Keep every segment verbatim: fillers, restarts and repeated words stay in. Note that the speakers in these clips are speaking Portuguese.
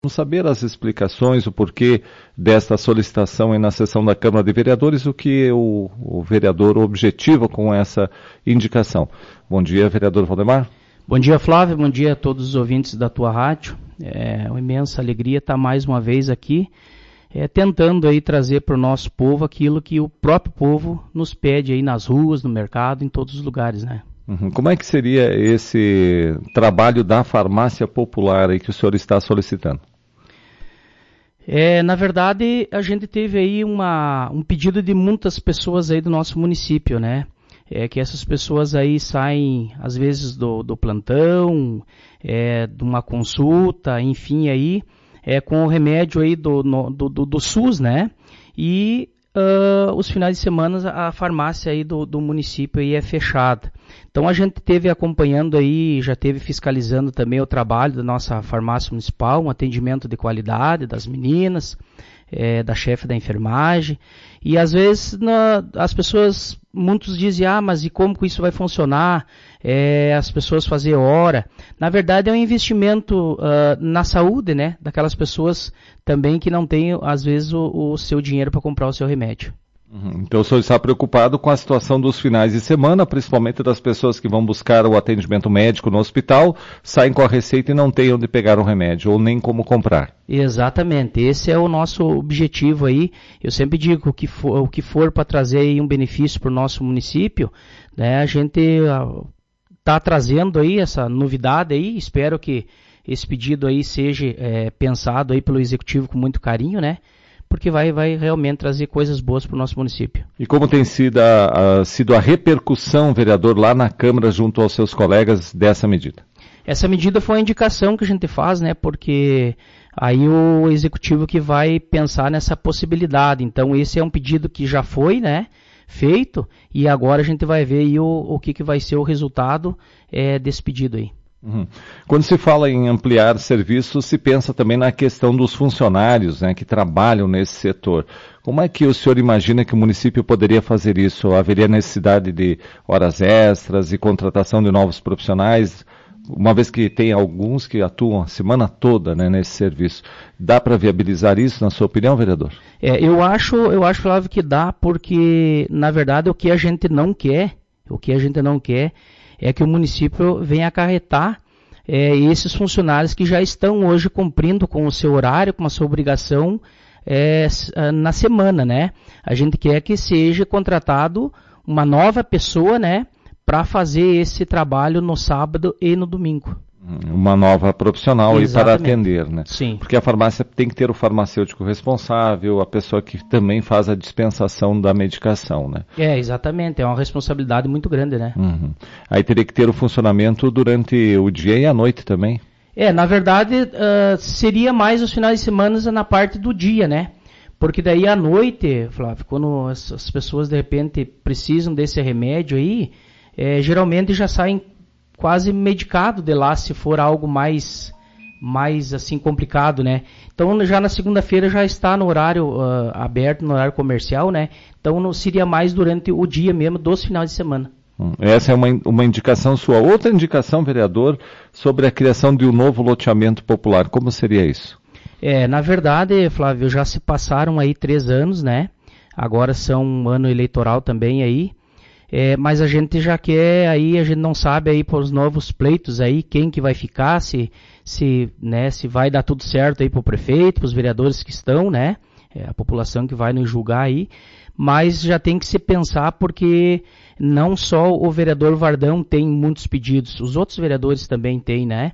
Vamos saber as explicações, o porquê desta solicitação aí na sessão da Câmara de Vereadores, o que o, o vereador objetiva com essa indicação. Bom dia, vereador Valdemar. Bom dia, Flávio. Bom dia a todos os ouvintes da tua rádio. É uma imensa alegria estar mais uma vez aqui, é, tentando aí trazer para o nosso povo aquilo que o próprio povo nos pede aí nas ruas, no mercado, em todos os lugares, né? Como é que seria esse trabalho da farmácia popular aí que o senhor está solicitando? É, na verdade, a gente teve aí uma, um pedido de muitas pessoas aí do nosso município, né? É que essas pessoas aí saem, às vezes, do, do plantão, é, de uma consulta, enfim, aí, é, com o remédio aí do, no, do, do, do SUS, né? E uh, os finais de semana a farmácia aí do, do município aí é fechada. Então a gente teve acompanhando aí, já teve fiscalizando também o trabalho da nossa farmácia municipal, um atendimento de qualidade das meninas, é, da chefe da enfermagem, e às vezes na, as pessoas, muitos dizem, ah, mas e como que isso vai funcionar? É, as pessoas fazer hora. Na verdade é um investimento uh, na saúde, né, daquelas pessoas também que não têm, às vezes, o, o seu dinheiro para comprar o seu remédio. Então o senhor está preocupado com a situação dos finais de semana, principalmente das pessoas que vão buscar o atendimento médico no hospital, saem com a receita e não têm onde pegar o remédio, ou nem como comprar. Exatamente, esse é o nosso objetivo aí. Eu sempre digo o que for, o que for para trazer aí um benefício para o nosso município, né, a gente está trazendo aí essa novidade aí, espero que esse pedido aí seja é, pensado aí pelo Executivo com muito carinho, né? Porque vai, vai realmente trazer coisas boas para o nosso município. E como tem sido a, a, sido a repercussão, vereador, lá na Câmara junto aos seus colegas dessa medida? Essa medida foi a indicação que a gente faz, né? Porque aí o Executivo que vai pensar nessa possibilidade. Então esse é um pedido que já foi, né, feito, e agora a gente vai ver aí o, o que, que vai ser o resultado é, desse pedido aí. Uhum. Quando se fala em ampliar serviços, se pensa também na questão dos funcionários, né, que trabalham nesse setor. Como é que o senhor imagina que o município poderia fazer isso? Haveria necessidade de horas extras e contratação de novos profissionais, uma vez que tem alguns que atuam a semana toda, né, nesse serviço? Dá para viabilizar isso, na sua opinião, vereador? É, eu acho, eu acho, Flávio, que dá, porque, na verdade, o que a gente não quer, o que a gente não quer é que o município venha acarretar é, esses funcionários que já estão hoje cumprindo com o seu horário, com a sua obrigação é, na semana, né? A gente quer que seja contratado uma nova pessoa, né, para fazer esse trabalho no sábado e no domingo. Uma nova profissional aí para atender, né? Sim. Porque a farmácia tem que ter o farmacêutico responsável, a pessoa que também faz a dispensação da medicação, né? É, exatamente. É uma responsabilidade muito grande, né? Uhum. Aí teria que ter o funcionamento durante o dia e a noite também? É, na verdade, uh, seria mais os finais de semana na parte do dia, né? Porque daí à noite, Flávio, quando as, as pessoas de repente precisam desse remédio aí, é, geralmente já saem quase medicado de lá, se for algo mais, mais assim, complicado, né? Então, já na segunda-feira já está no horário uh, aberto, no horário comercial, né? Então, não seria mais durante o dia mesmo, dos finais de semana. Essa é uma, uma indicação sua. Outra indicação, vereador, sobre a criação de um novo loteamento popular. Como seria isso? É, na verdade, Flávio, já se passaram aí três anos, né? Agora são um ano eleitoral também aí. É, mas a gente já quer, aí a gente não sabe aí para os novos pleitos aí, quem que vai ficar, se, se, né, se vai dar tudo certo aí para o prefeito, para os vereadores que estão, né, é a população que vai nos julgar aí, mas já tem que se pensar porque não só o vereador Vardão tem muitos pedidos, os outros vereadores também têm, né.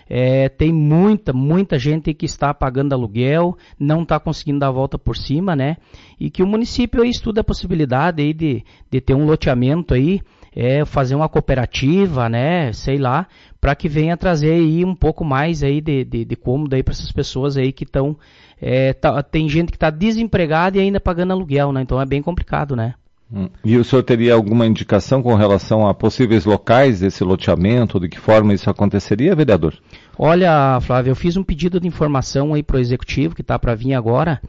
É, tem muita, muita gente que está pagando aluguel, não está conseguindo dar a volta por cima, né? E que o município aí estuda a possibilidade aí de, de ter um loteamento aí, é, fazer uma cooperativa, né? Sei lá, para que venha trazer aí um pouco mais aí de, de, de cômodo aí para essas pessoas aí que estão, é, tá, tem gente que está desempregada e ainda pagando aluguel, né? Então é bem complicado, né? E o senhor teria alguma indicação com relação a possíveis locais desse loteamento, de que forma isso aconteceria, vereador? Olha, Flávio, eu fiz um pedido de informação aí para o Executivo, que está para vir agora,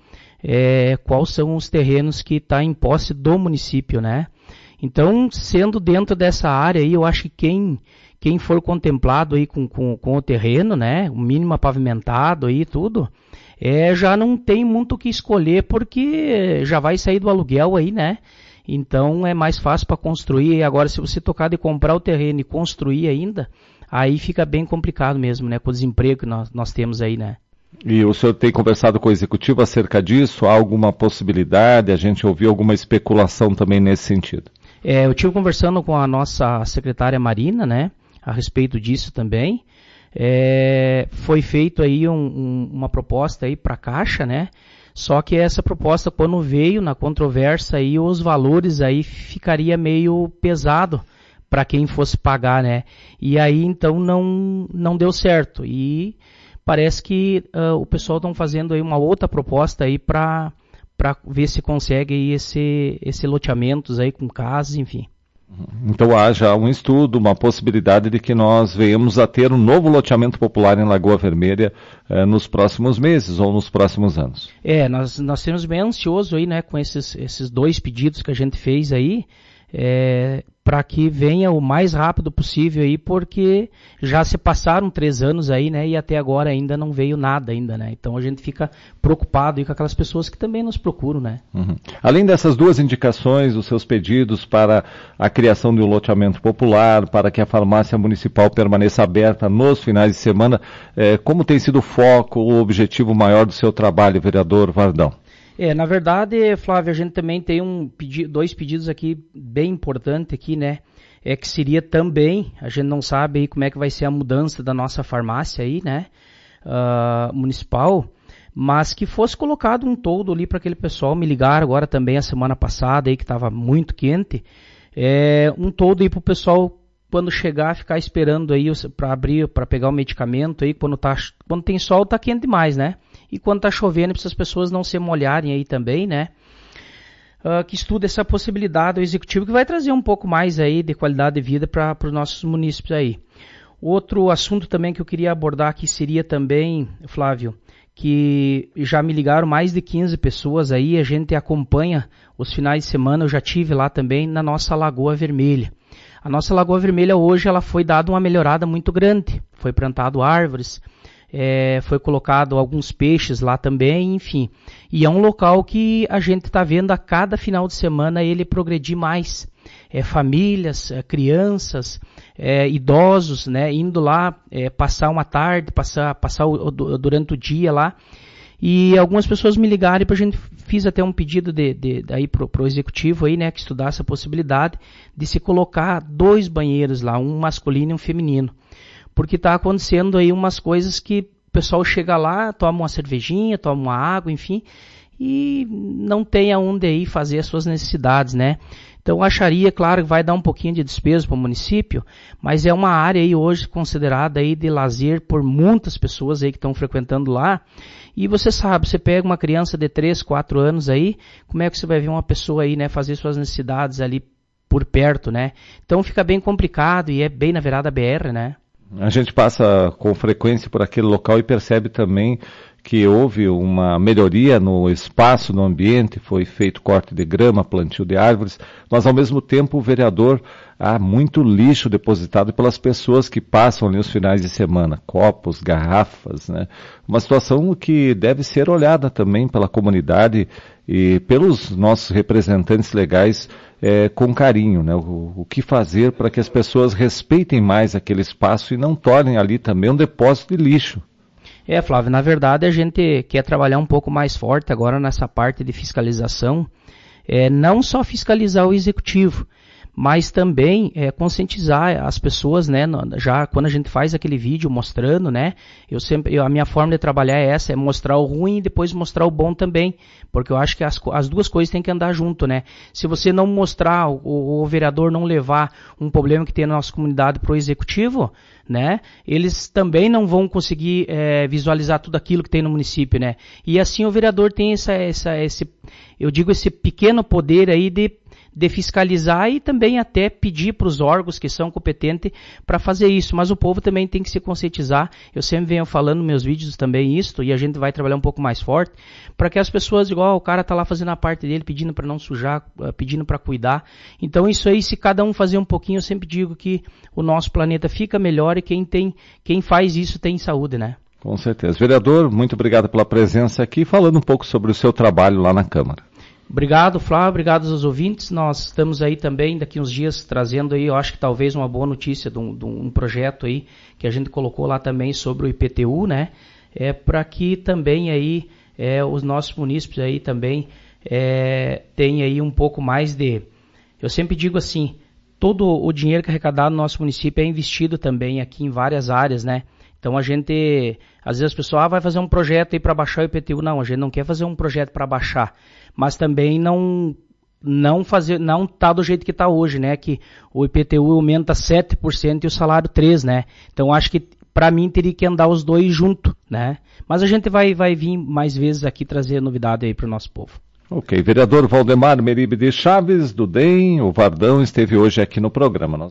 é, quais são os terrenos que estão tá em posse do município, né? Então, sendo dentro dessa área aí, eu acho que quem, quem for contemplado aí com, com, com o terreno, né, o mínimo pavimentado aí tudo, é, já não tem muito o que escolher porque já vai sair do aluguel aí, né? Então é mais fácil para construir. Agora, se você tocar de comprar o terreno e construir ainda, aí fica bem complicado mesmo, né? Com o desemprego que nós, nós temos aí, né? E o senhor tem conversado com o executivo acerca disso? Há alguma possibilidade? A gente ouviu alguma especulação também nesse sentido? É, eu estive conversando com a nossa secretária Marina, né? A respeito disso também. É, foi feito aí um, um, uma proposta aí para a Caixa, né? Só que essa proposta, quando veio na controvérsia, aí os valores aí ficaria meio pesado para quem fosse pagar, né? E aí então não não deu certo. E parece que uh, o pessoal estão fazendo aí uma outra proposta aí para para ver se consegue aí esse esse loteamentos aí com casas, enfim. Então há já um estudo, uma possibilidade de que nós venhamos a ter um novo loteamento popular em Lagoa Vermelha eh, nos próximos meses ou nos próximos anos. É, nós, nós temos bem ansioso aí, né, com esses, esses dois pedidos que a gente fez aí, é, para que venha o mais rápido possível aí, porque já se passaram três anos aí, né, e até agora ainda não veio nada ainda, né, então a gente fica preocupado aí com aquelas pessoas que também nos procuram, né. Uhum. Além dessas duas indicações, os seus pedidos para a criação de um loteamento popular, para que a farmácia municipal permaneça aberta nos finais de semana, eh, como tem sido o foco, o objetivo maior do seu trabalho, vereador Vardão? É, na verdade, Flávio, a gente também tem um pedi- dois pedidos aqui bem importantes aqui, né? É que seria também, a gente não sabe aí como é que vai ser a mudança da nossa farmácia aí, né? Uh, municipal, mas que fosse colocado um toldo ali para aquele pessoal. Me ligaram agora também a semana passada aí que estava muito quente, é, um toldo aí para o pessoal quando chegar ficar esperando aí para abrir, para pegar o medicamento aí, quando tá, quando tem sol tá quente demais, né? E quando tá chovendo, para essas pessoas não se molharem aí também, né? Uh, que estuda essa possibilidade do executivo, que vai trazer um pouco mais aí de qualidade de vida para os nossos munícipes aí. Outro assunto também que eu queria abordar aqui seria também, Flávio, que já me ligaram mais de quinze pessoas aí, a gente acompanha os finais de semana, eu já tive lá também na nossa Lagoa Vermelha. A nossa Lagoa Vermelha hoje ela foi dada uma melhorada muito grande, foi plantado árvores, É, foi colocado alguns peixes lá também, enfim. E é um local que a gente está vendo a cada final de semana ele progredir mais. É, famílias, é, crianças, é, idosos, né, indo lá é, passar uma tarde, passar, passar o, o, durante o dia lá. E algumas pessoas me ligaram para a gente, fiz até um pedido de, de, de, para o executivo aí, né, que estudasse a possibilidade de se colocar dois banheiros lá, um masculino e um feminino. Porque está acontecendo aí umas coisas que o pessoal chega lá, toma uma cervejinha, toma uma água, enfim, e não tem aonde aí fazer as suas necessidades, né? Então acharia, claro, que vai dar um pouquinho de despesa para o município, mas é uma área aí hoje considerada aí de lazer por muitas pessoas aí que estão frequentando lá. E você sabe, você pega uma criança de três, quatro anos aí, como é que você vai ver uma pessoa aí, né, fazer suas necessidades ali por perto, né? Então fica bem complicado e é bem na virada B R, né? A gente passa com frequência por aquele local e percebe também que houve uma melhoria no espaço, no ambiente, foi feito corte de grama, plantio de árvores, mas ao mesmo tempo o vereador, há muito lixo depositado pelas pessoas que passam ali os finais de semana, copos, garrafas, né? Uma situação que deve ser olhada também pela comunidade e pelos nossos representantes legais é, com carinho, né? O, o que fazer para que as pessoas respeitem mais aquele espaço e não tornem ali também um depósito de lixo. É, Flávio, na verdade a gente quer trabalhar um pouco mais forte agora nessa parte de fiscalização, é, não só fiscalizar o executivo, mas também é, conscientizar as pessoas, né, já quando a gente faz aquele vídeo mostrando, né, eu sempre, eu, a minha forma de trabalhar é essa, é mostrar o ruim e depois mostrar o bom também, porque eu acho que as, as duas coisas têm que andar junto, né, se você não mostrar, o, o vereador não levar um problema que tem na nossa comunidade para o executivo, né, eles também não vão conseguir é, visualizar tudo aquilo que tem no município, né, e assim o vereador tem essa, essa, esse, eu digo esse pequeno poder aí de de fiscalizar e também até pedir para os órgãos que são competentes para fazer isso. Mas o povo também tem que se conscientizar. Eu sempre venho falando nos meus vídeos também isso, e a gente vai trabalhar um pouco mais forte, para que as pessoas, igual o cara tá lá fazendo a parte dele, pedindo para não sujar, pedindo para cuidar. Então isso aí, se cada um fazer um pouquinho, eu sempre digo que o nosso planeta fica melhor e quem tem, quem faz isso tem saúde, né? Com certeza. Vereador, muito obrigado pela presença aqui, falando um pouco sobre o seu trabalho lá na Câmara. Obrigado, Flávio, obrigado aos ouvintes. Nós estamos aí também, daqui uns dias, trazendo aí, eu acho que talvez uma boa notícia de um, de um projeto aí, que a gente colocou lá também sobre o I P T U, né? É para que também aí, é, os nossos munícipes aí também é, tenham aí um pouco mais de... Eu sempre digo assim, todo o dinheiro que é arrecadado no nosso município é investido também aqui em várias áreas, né? Então a gente, às vezes as pessoas, ah, vai fazer um projeto aí para baixar o I P T U. Não, a gente não quer fazer um projeto para baixar, mas também não não fazer, não tá do jeito que está hoje, né? Que o I P T U aumenta sete por cento e o salário três por cento, né? Então acho que para mim teria que andar os dois junto, né? Mas a gente vai, vai vir mais vezes aqui trazer novidade aí para o nosso povo. Ok, vereador Valdemar Meribe de Chaves, do D E M, o Vardão, esteve hoje aqui no programa.